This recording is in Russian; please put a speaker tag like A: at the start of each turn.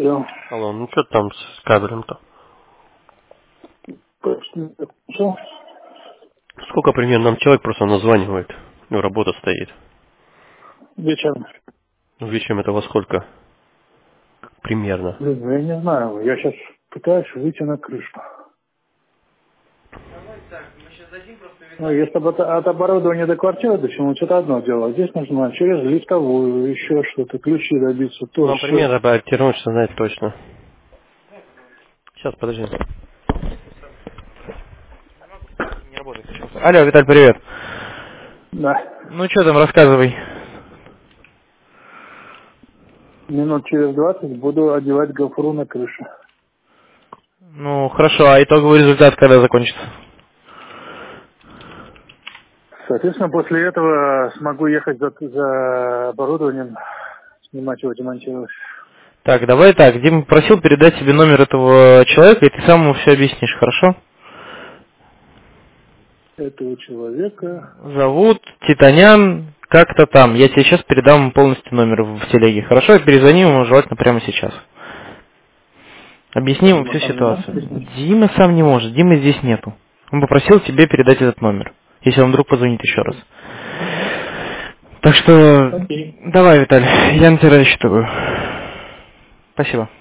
A: Алло.
B: Алло, ну что там с кабелем-то?
A: Что?
B: Сколько примерно нам человек просто названивает? Ну, работа стоит.
A: Вечером.
B: Ну, вечером это во сколько? Примерно.
A: Блин, ну я не знаю. Я сейчас пытаюсь выйти на крышу. Ну, если бы от оборудования до квартиры, до чему что-то одно дело. Здесь нужно через лифтовую, еще что-то, ключи добиться, то
B: Ну,
A: все.
B: примерно ориентировочно что знать точно. Сейчас, подожди. Не работает сейчас. Алло, Виталь, привет.
A: Да.
B: Ну, что там, рассказывай.
A: Минут через 20 буду одевать гофру на крышу.
B: Ну, хорошо, а итоговый результат когда закончится?
A: Соответственно, после этого смогу ехать за оборудованием, снимать его, демонтировать.
B: Так, давай так, Дима просил передать тебе номер этого человека, и ты сам ему все объяснишь, хорошо?
A: Этого человека.
B: Зовут Титанян, как-то там. Я тебе сейчас передам ему полностью номер в телеге, хорошо? Перезвони ему желательно прямо сейчас. Объясни ему
A: Дима
B: всю
A: сам не может
B: ситуацию.
A: объяснить?
B: Дима сам не может, Димы здесь нету. Он попросил тебе передать этот номер, если он вдруг позвонит еще раз. Так что,
A: Окей.
B: давай, Виталий, я на тебя рассчитываю. Спасибо.